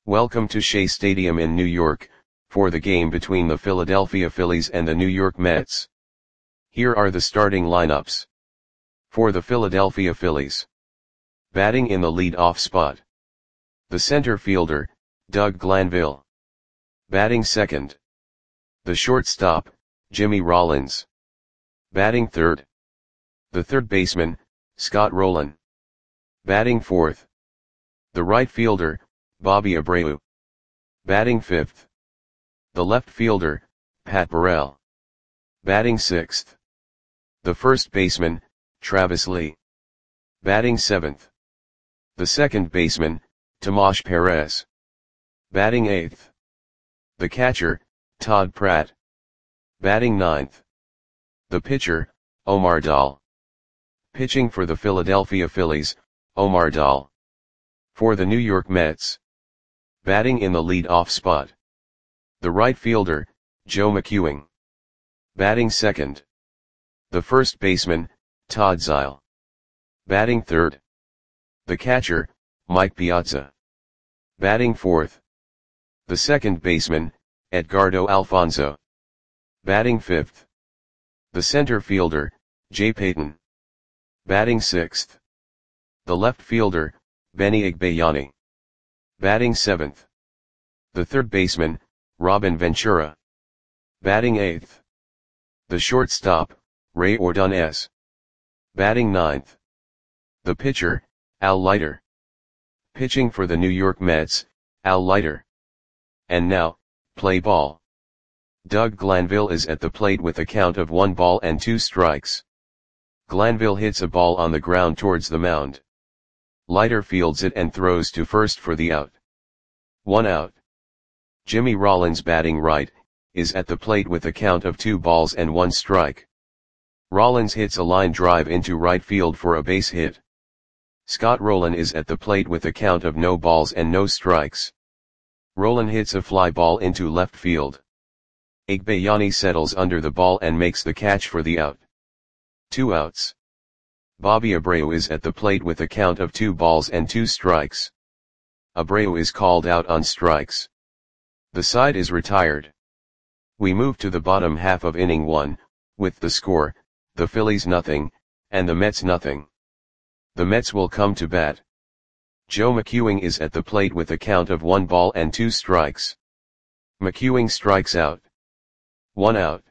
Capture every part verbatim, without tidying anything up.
Welcome to Shea Stadium in New York, for the game between the Philadelphia Phillies and the New York Mets. Here are the starting lineups. For the Philadelphia Phillies. Batting in the lead-off spot. The center fielder, Doug Glanville. Batting second. The shortstop, Jimmy Rollins. Batting third. The third baseman, Scott Rolen. Batting fourth. The right fielder, Bobby Abreu. Batting fifth. The left fielder, Pat Burrell. Batting sixth. The first baseman, Travis Lee. Batting seventh. The second baseman, Tomas Perez. Batting eighth. The catcher, Todd Pratt. Batting ninth. The pitcher, Omar Dahl. Pitching for the Philadelphia Phillies, Omar Dahl. For the New York Mets. Batting in the lead-off spot. The right fielder, Joe McEwing. Batting second. The first baseman, Todd Zeile. Batting third. The catcher, Mike Piazza. Batting fourth. The second baseman, Edgardo Alfonzo. Batting fifth. The center fielder, Jay Payton. Batting sixth. The left fielder, Benny Igbayani. Batting seventh. The third baseman, Robin Ventura. Batting eighth. The shortstop, Ray Ordonez. Batting ninth. The pitcher, Al Leiter. Pitching for the New York Mets, Al Leiter. And now, play ball. Doug Glanville is at the plate with a count of one ball and two strikes. Glanville hits a ball on the ground towards the mound. Leiter fields it and throws to first for the out. One out. Jimmy Rollins, batting right, is at the plate with a count of two balls and one strike. Rollins hits a line drive into right field for a base hit. Scott Rolen is at the plate with a count of no balls and no strikes. Rolen hits a fly ball into left field. Igbayani settles under the ball and makes the catch for the out. Two outs. Bobby Abreu is at the plate with a count of two balls and two strikes. Abreu is called out on strikes. The side is retired. We move to the bottom half of inning one, with the score, the Phillies nothing, and the Mets nothing. The Mets will come to bat. Joe McEwing is at the plate with a count of one ball and two strikes. McEwing strikes out. One out.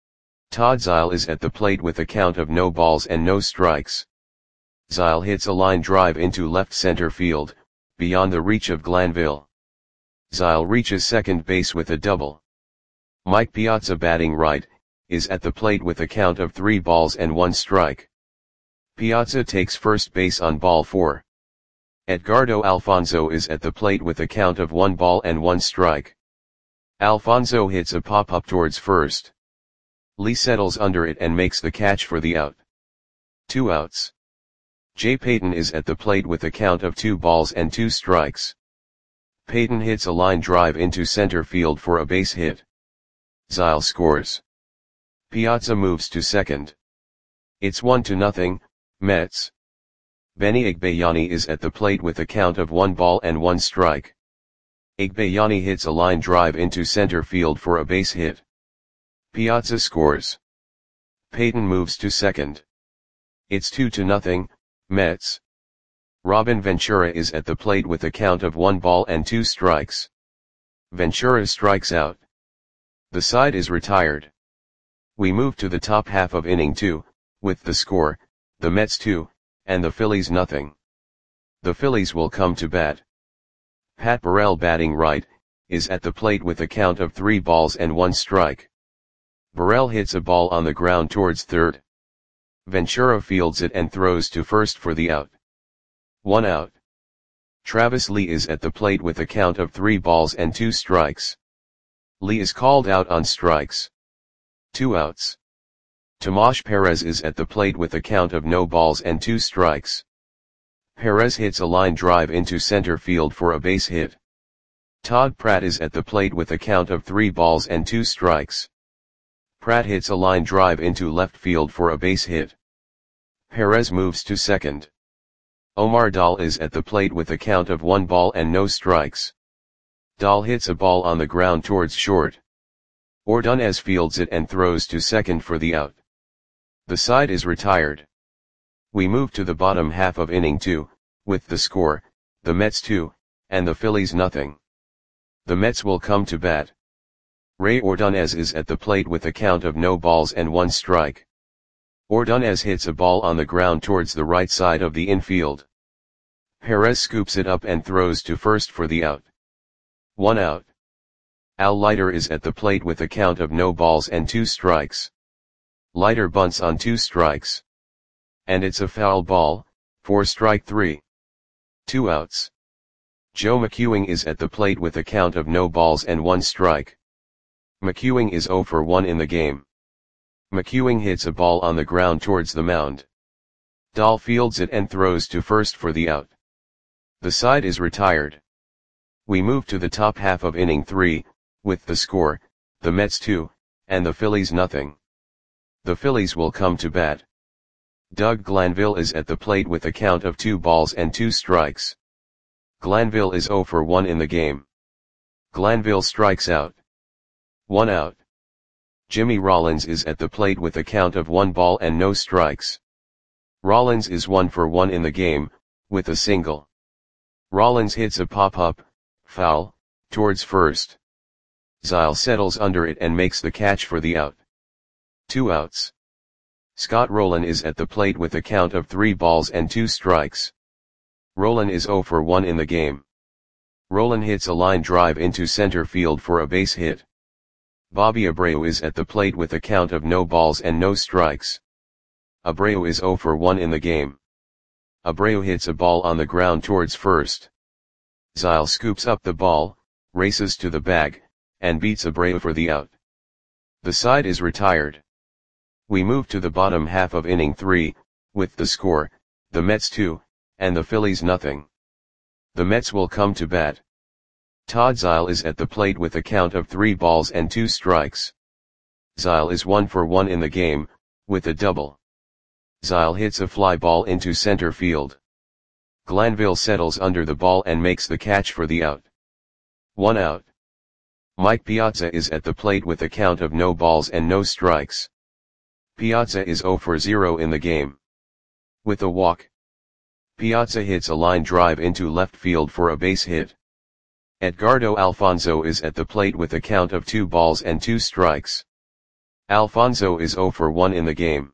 Todd Zeile is at the plate with a count of no balls and no strikes. Zeile hits a line drive into left center field, beyond the reach of Glanville. Zeile reaches second base with a double. Mike Piazza, batting right, is at the plate with a count of three balls and one strike. Piazza takes first base on ball four. Edgardo Alfonzo is at the plate with a count of one ball and one strike. Alfonzo hits a pop-up towards first. Lee settles under it and makes the catch for the out. Two outs. Jay Payton is at the plate with a count of two balls and two strikes. Payton hits a line drive into center field for a base hit. Zeile scores. Piazza moves to second. It's one to nothing, Mets. Benny Igbayani is at the plate with a count of one ball and one strike. Igbayani hits a line drive into center field for a base hit. Piazza scores. Payton moves to second. It's two to nothing, Mets. Robin Ventura is at the plate with a count of one ball and two strikes. Ventura strikes out. The side is retired. We move to the top half of inning two, with the score, the Mets two, and the Phillies nothing. The Phillies will come to bat. Pat Burrell, batting right, is at the plate with a count of three balls and one strike. Burrell hits a ball on the ground towards third. Ventura fields it and throws to first for the out. One out. Travis Lee is at the plate with a count of three balls and two strikes. Lee is called out on strikes. Two outs. Tomas Perez is at the plate with a count of no balls and two strikes. Perez hits a line drive into center field for a base hit. Todd Pratt is at the plate with a count of three balls and two strikes. Pratt hits a line drive into left field for a base hit. Perez moves to second. Omar Dahl is at the plate with a count of one ball and no strikes. Dahl hits a ball on the ground towards short. Ordonez fields it and throws to second for the out. The side is retired. We move to the bottom half of inning two, with the score, the Mets two, and the Phillies nothing. The Mets will come to bat. Ray Ordonez is at the plate with a count of no balls and one strike. Ordonez hits a ball on the ground towards the right side of the infield. Perez scoops it up and throws to first for the out. One out. Al Leiter is at the plate with a count of no balls and two strikes. Leiter bunts on two strikes. And it's a foul ball, for strike three. Two outs. Joe McEwing is at the plate with a count of no balls and one strike. McEwing is oh for one in the game. McEwing hits a ball on the ground towards the mound. Dahl fields it and throws to first for the out. The side is retired. We move to the top half of inning three, with the score, the Mets two, and the Phillies nothing. The Phillies will come to bat. Doug Glanville is at the plate with a count of two balls and two strikes. Glanville is oh for one in the game. Glanville strikes out. One out. Jimmy Rollins is at the plate with a count of one ball and no strikes. Rollins is one for one in the game, with a single. Rollins hits a pop-up, foul, towards first. Zile settles under it and makes the catch for the out. Two outs. Scott Rowland is at the plate with a count of three balls and two strikes. Rowland is oh for one in the game. Rowland hits a line drive into center field for a base hit. Bobby Abreu is at the plate with a count of no balls and no strikes. Abreu is oh for one in the game. Abreu hits a ball on the ground towards first. Zile scoops up the ball, races to the bag, and beats Abreu for the out. The side is retired. We move to the bottom half of inning three, with the score, the Mets two, and the Phillies nothing. The Mets will come to bat. Todd Zile is at the plate with a count of three balls and two strikes. Zile is one for one in the game, with a double. Zile hits a fly ball into center field. Glanville settles under the ball and makes the catch for the out. One out. Mike Piazza is at the plate with a count of no balls and no strikes. Piazza is oh for zero in the game. With a walk. Piazza hits a line drive into left field for a base hit. Edgardo Alfonzo is at the plate with a count of two balls and two strikes. Alfonzo is oh for one in the game.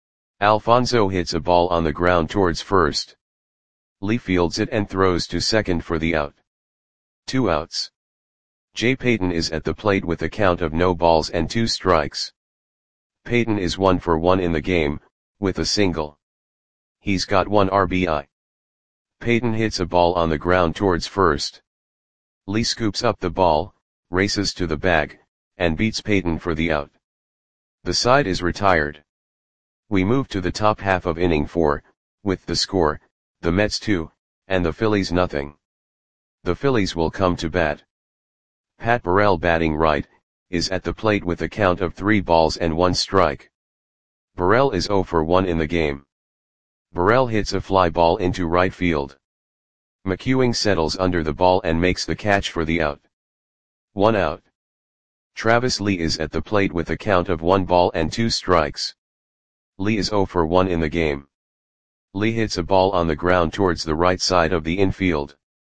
Alfonzo hits a ball on the ground towards first. Lee fields it and throws to second for the out. Two outs. Jay Payton is at the plate with a count of no balls and two strikes. Payton is one for one in the game, with a single. He's got one R B I. Payton hits a ball on the ground towards first. Lee scoops up the ball, races to the bag, and beats Payton for the out. The side is retired. We move to the top half of inning four, with the score, the Mets two, and the Phillies nothing. The Phillies will come to bat. Pat Burrell batting right, is at the plate with a count of three balls and one strike. Burrell is oh for one in the game. Burrell hits a fly ball into right field. McEwing settles under the ball and makes the catch for the out. One out. Travis Lee is at the plate with a count of one ball and two strikes. Lee is oh for one in the game. Lee hits a ball on the ground towards the right side of the infield.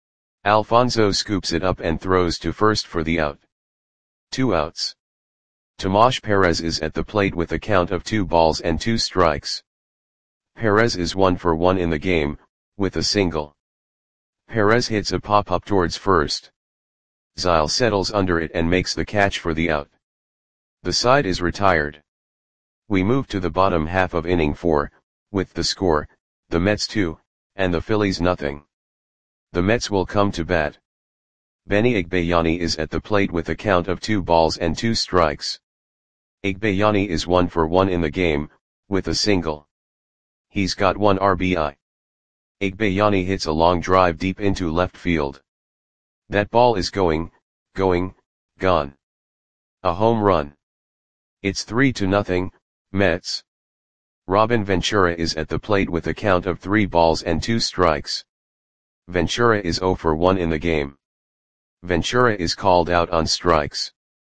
Alfonzo scoops it up and throws to first for the out. Two outs. Tomas Perez is at the plate with a count of two balls and two strikes. Perez is one for one in the game, with a single. Perez hits a pop-up towards first. Zile settles under it and makes the catch for the out. The side is retired. We move to the bottom half of inning four, with the score, the Mets two, and the Phillies nothing. The Mets will come to bat. Benny Igbayani is at the plate with a count of two balls and two strikes. Igbayani is one for one in the game, with a single. He's got one R B I. Igbayani hits a long drive deep into left field. That ball is going, going, gone. A home run. It's three to nothing, Mets. Robin Ventura is at the plate with a count of three balls and two strikes. Ventura is oh for one in the game. Ventura is called out on strikes.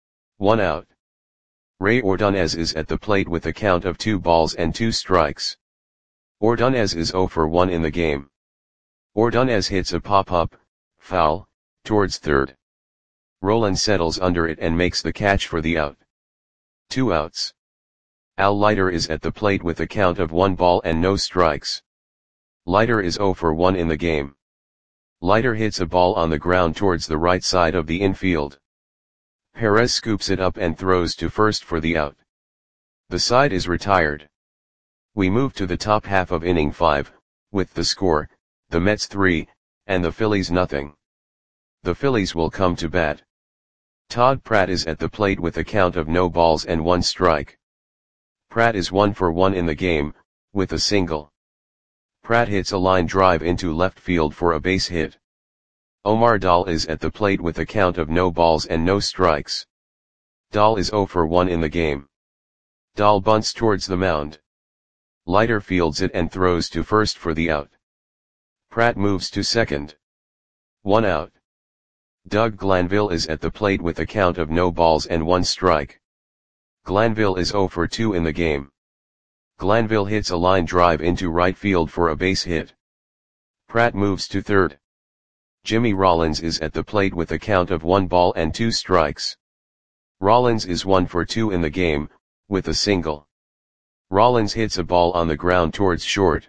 One out. Ray Ordonez is at the plate with a count of two balls and two strikes. Ordonez is zero for one in the game. Ordonez hits a pop-up, foul, towards third. Roland settles under it and makes the catch for the out. Two outs. Al Leiter is at the plate with a count of one ball and no strikes. Leiter is zero for one in the game. Leiter hits a ball on the ground towards the right side of the infield. Perez scoops it up and throws to first for the out. The side is retired. We move to the top half of inning five, with the score, the Mets three, and the Phillies nothing. The Phillies will come to bat. Todd Pratt is at the plate with a count of no balls and one strike. Pratt is one for one in the game, with a single. Pratt hits a line drive into left field for a base hit. Omar Dahl is at the plate with a count of no balls and no strikes. Dahl is zero for one in the game. Dahl bunts towards the mound. Leiter fields it and throws to first for the out. Pratt moves to second. One out. Doug Glanville is at the plate with a count of no balls and one strike. Glanville is zero for two in the game. Glanville hits a line drive into right field for a base hit. Pratt moves to third. Jimmy Rollins is at the plate with a count of one ball and two strikes. Rollins is one for two in the game, with a single. Rollins hits a ball on the ground towards short.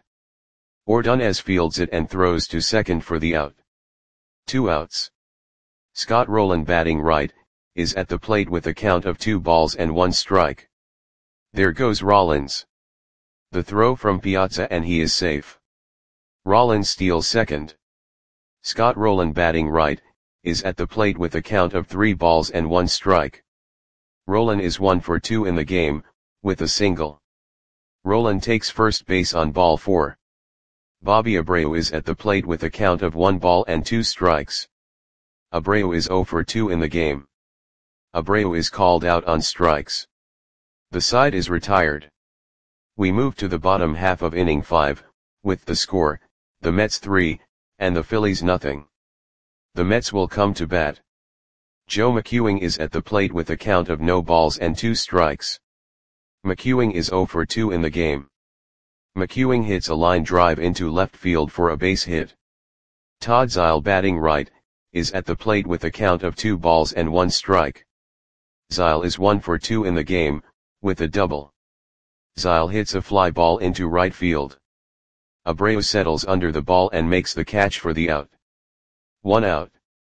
Ordonez fields it and throws to second for the out. Two outs. Scott Rowland, batting right, is at the plate with a count of two balls and one strike. There goes Rollins. The throw from Piazza and he is safe. Rollins steals second. Scott Rowland, batting right, is at the plate with a count of three balls and one strike. Rowland is one for two in the game, with a single. Rowland takes first base on ball four. Bobby Abreu is at the plate with a count of one ball and two strikes. Abreu is zero for two in the game. Abreu is called out on strikes. The side is retired. We move to the bottom half of inning five, with the score, the Mets three, and the Phillies nothing. The Mets will come to bat. Joe McEwing is at the plate with a count of no balls and two strikes. McEwing is zero for two in the game. McEwing hits a line drive into left field for a base hit. Todd Zeile, batting right, is at the plate with a count of two balls and one strike. Zeile is one for two in the game, with a double. Zeile hits a fly ball into right field. Abreu settles under the ball and makes the catch for the out. One out.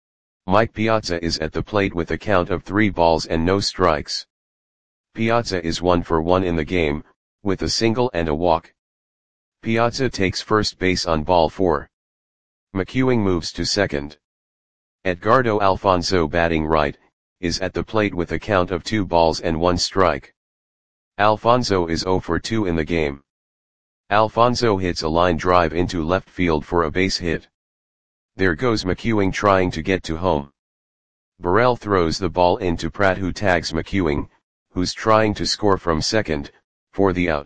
Mike Piazza is at the plate with a count of three balls and no strikes. Piazza is one for one in the game, with a single and a walk. Piazza takes first base on ball four. McEwing moves to second. Edgardo Alfonzo, batting right, is at the plate with a count of two balls and one strike. Alfonzo is zero for two in the game. Alfonzo hits a line drive into left field for a base hit. There goes McEwing trying to get to home. Burrell throws the ball into Pratt, who tags McEwing, who's trying to score from second, for the out.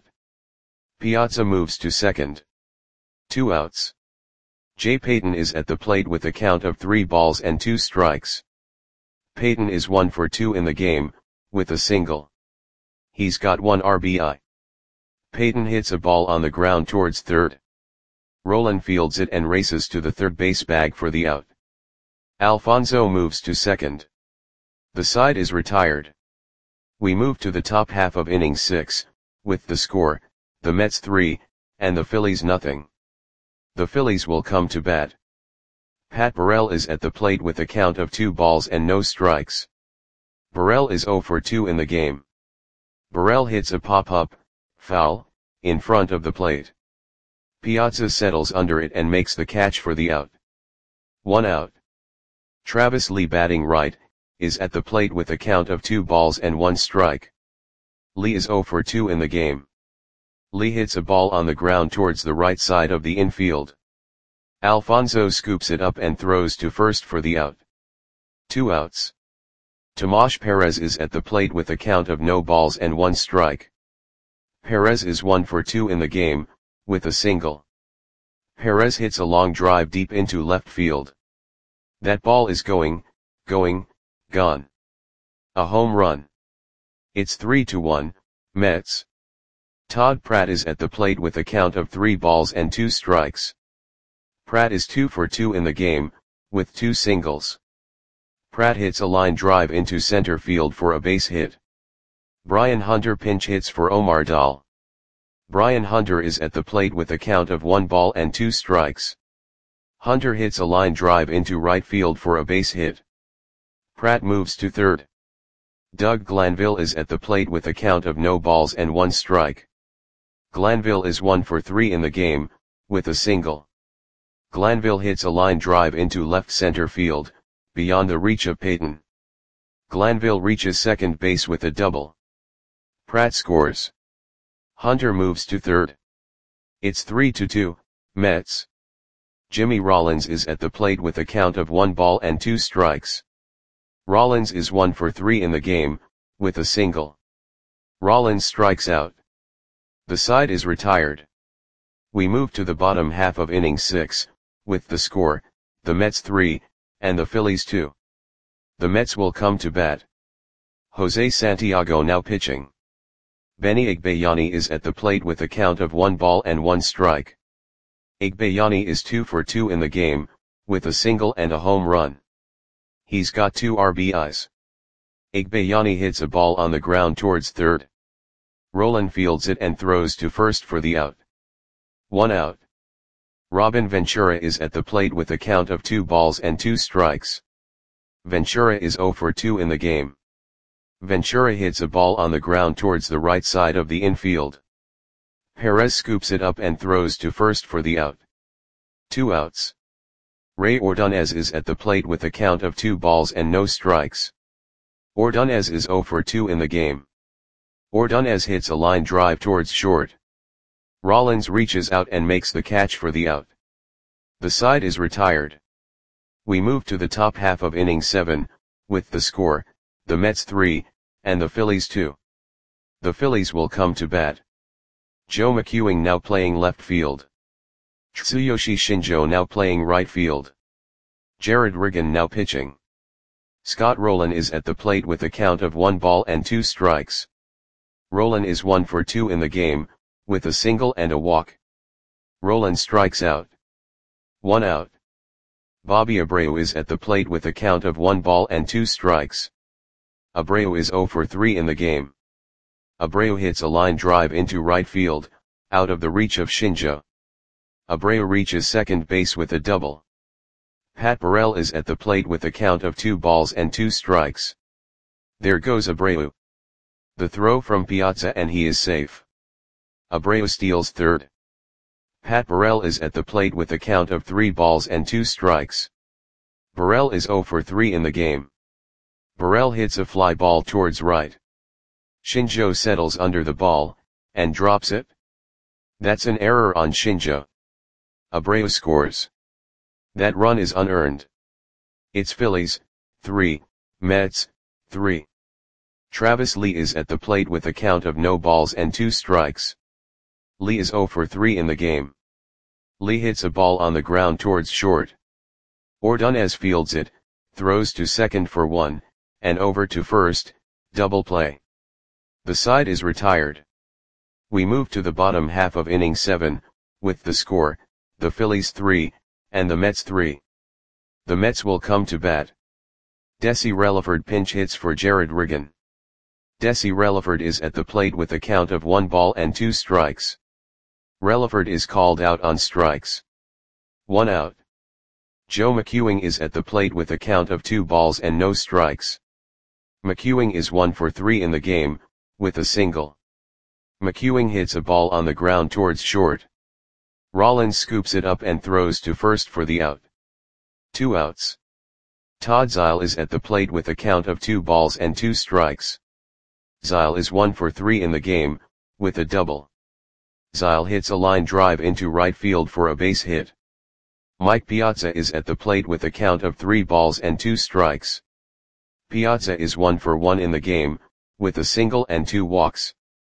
Piazza moves to second. Two outs. Jay Payton is at the plate with a count of three balls and two strikes. Payton is one for two in the game, with a single. He's got one R B I. Payton hits a ball on the ground towards third. Rowland fields it and races to the third base bag for the out. Alfonzo moves to second. The side is retired. We move to the top half of inning six, with the score, the Mets three, and the Phillies nothing. The Phillies will come to bat. Pat Burrell is at the plate with a count of two balls and no strikes. Burrell is zero for two in the game. Burrell hits a pop-up, foul, in front of the plate. Piazza settles under it and makes the catch for the out. One out. Travis Lee, batting right, is at the plate with a count of two balls and one strike. Lee is zero for two in the game. Lee hits a ball on the ground towards the right side of the infield. Alfonzo scoops it up and throws to first for the out. Two outs. Tomas Perez is at the plate with a count of no balls and one strike. Perez is one for two in the game, with a single. Perez hits a long drive deep into left field. That ball is going, going, gone. A home run. It's three to one, Mets. Todd Pratt is at the plate with a count of three balls and two strikes. Pratt is two for two in the game, with two singles. Pratt hits a line drive into center field for a base hit. Brian Hunter pinch hits for Omar Dahl. Brian Hunter is at the plate with a count of one ball and two strikes. Hunter hits a line drive into right field for a base hit. Pratt moves to third. Doug Glanville is at the plate with a count of no balls and one strike. Glanville is one for three in the game, with a single. Glanville hits a line drive into left center field, beyond the reach of Payton. Glanville reaches second base with a double. Pratt scores. Hunter moves to third. It's three to two, Mets. Jimmy Rollins is at the plate with a count of one ball and two strikes. Rollins is one for three in the game, with a single. Rollins strikes out. The side is retired. We move to the bottom half of inning six, with the score, the Mets three, and the Phillies two. The Mets will come to bat. Jose Santiago now pitching. Benny Igbayani is at the plate with a count of one ball and one strike. Igbayani is two for two in the game, with a single and a home run. He's got two R B Is. Igbayani hits a ball on the ground towards third. Rolen fields it and throws to first for the out. One out. Robin Ventura is at the plate with a count of two balls and two strikes. Ventura is zero for two in the game. Ventura hits a ball on the ground towards the right side of the infield. Perez scoops it up and throws to first for the out. Two outs. Ray Ordonez is at the plate with a count of two balls and no strikes. Ordonez is zero for two in the game. Ordonez hits a line drive towards short. Rollins reaches out and makes the catch for the out. The side is retired. We move to the top half of inning seven, with the score, the Mets three, and the Phillies two. The Phillies will come to bat. Joe McEwing now playing left field. Tsuyoshi Shinjo now playing right field. Jared Riggin now pitching. Scott Rolen is at the plate with a count of one ball and two strikes. Rolen is one for two in the game, with a single and a walk. Rolen strikes out. One out. Bobby Abreu is at the plate with a count of one ball and two strikes. Abreu is zero for three in the game. Abreu hits a line drive into right field, out of the reach of Shinjo. Abreu reaches second base with a double. Pat Burrell is at the plate with a count of two balls and two strikes. There goes Abreu. The throw from Piazza and he is safe. Abreu steals third. Pat Burrell is at the plate with a count of three balls and two strikes. Burrell is zero for three in the game. Burrell hits a fly ball towards right. Shinjo settles under the ball, and drops it. That's an error on Shinjo. Abreu scores. That run is unearned. It's Phillies, three, Mets, three. Travis Lee is at the plate with a count of no balls and two strikes. Lee is zero for three in the game. Lee hits a ball on the ground towards short. Ordonez fields it, throws to second for one, and over to first, double play. The side is retired. We move to the bottom half of inning seven, with the score, the Phillies three, and the Mets three. The Mets will come to bat. Desi Relaford pinch hits for Jared Riggin. Desi Relaford is at the plate with a count of one ball and two strikes. Relaford is called out on strikes. One out. Joe McEwing is at the plate with a count of two balls and no strikes. McEwing is one for three in the game, with a single. McEwing hits a ball on the ground towards short. Rollins scoops it up and throws to first for the out. Two outs. Todd Zeile is at the plate with a count of two balls and two strikes. Zeile is one for three in the game, with a double. Zeile hits a line drive into right field for a base hit. Mike Piazza is at the plate with a count of three balls and two strikes. Piazza is one for one in the game, with a single and two walks.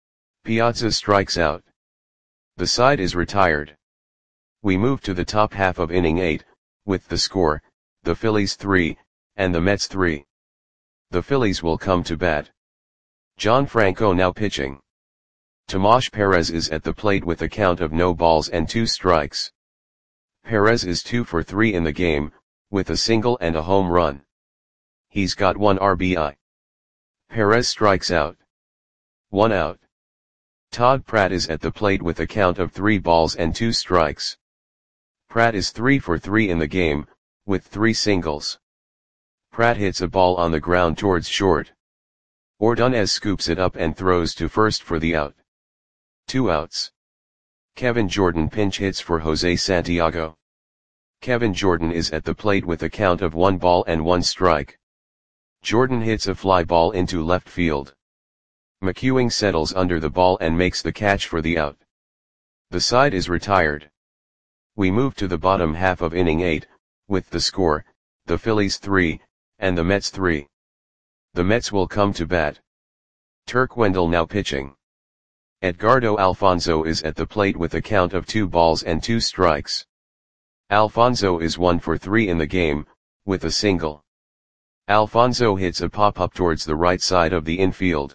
Piazza strikes out. The side is retired. We move to the top half of inning eight, with the score, the Phillies three, and the Mets three. The Phillies will come to bat. John Franco now pitching. Tomas Perez is at the plate with a count of no balls and two strikes. Perez is two for three in the game, with a single and a home run. He's got one R B I. Perez strikes out. One out. Todd Pratt is at the plate with a count of three balls and two strikes. Pratt is three for three in the game, with three singles. Pratt hits a ball on the ground towards short. Ordonez scoops it up and throws to first for the out. Two outs. Kevin Jordan pinch hits for Jose Santiago. Kevin Jordan is at the plate with a count of one ball and one strike. Jordan hits a fly ball into left field. McEwing settles under the ball and makes the catch for the out. The side is retired. We move to the bottom half of inning eight, with the score, the Phillies three, and the Mets three. The Mets will come to bat. Turk Wendell now pitching. Edgardo Alfonzo is at the plate with a count of two balls and two strikes. Alfonzo is one for three in the game, with a single. Alfonzo hits a pop-up towards the right side of the infield.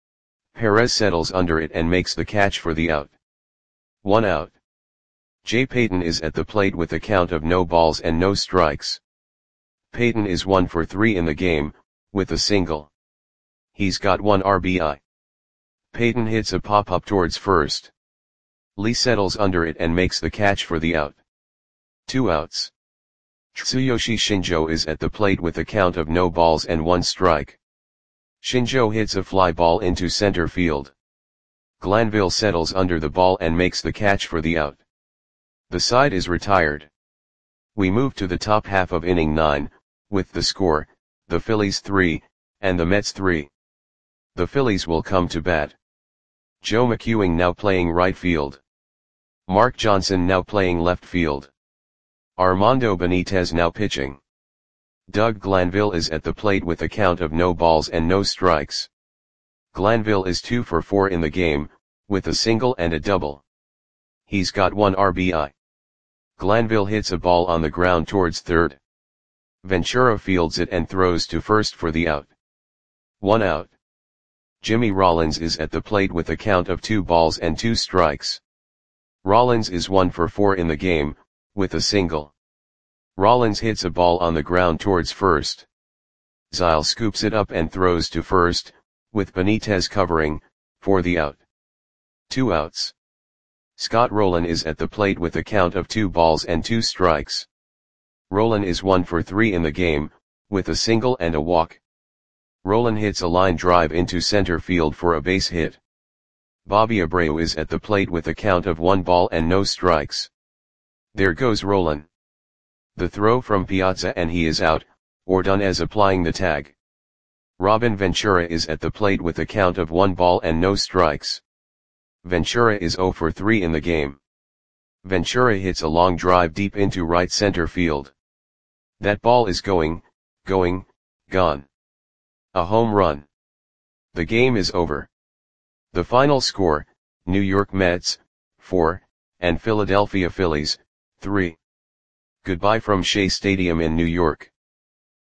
Perez settles under it and makes the catch for the out. One out. Jay Payton is at the plate with a count of no balls and no strikes. Payton is one for three in the game, with a single. He's got one R B I. Payton hits a pop-up towards first. Lee settles under it and makes the catch for the out. Two outs. Tsuyoshi Shinjo is at the plate with a count of no balls and one strike. Shinjo hits a fly ball into center field. Glanville settles under the ball and makes the catch for the out. The side is retired. We move to the top half of inning nine, with the score, the Phillies three, and the Mets three. The Phillies will come to bat. Joe McEwing now playing right field. Mark Johnson now playing left field. Armando Benitez now pitching. Doug Glanville is at the plate with a count of no balls and no strikes. Glanville is two for four in the game, with a single and a double. He's got one R B I. Glanville hits a ball on the ground towards third. Ventura fields it and throws to first for the out. One out. Jimmy Rollins is at the plate with a count of two balls and two strikes. Rollins is one for four in the game, with a single. Rollins hits a ball on the ground towards first. Zyle scoops it up and throws to first, with Benitez covering, for the out. Two outs. Scott Rowland is at the plate with a count of two balls and two strikes. Rowland is one for three in the game, with a single and a walk. Rowland hits a line drive into center field for a base hit. Bobby Abreu is at the plate with a count of one ball and no strikes. There goes Rowland. The throw from Piazza and he is out, Ordonez applying the tag. Robin Ventura is at the plate with a count of one ball and no strikes. Ventura is zero for three in the game. Ventura hits a long drive deep into right center field. That ball is going, going, gone. A home run. The game is over. The final score, New York Mets, four, and Philadelphia Phillies, three. Goodbye from Shea Stadium in New York.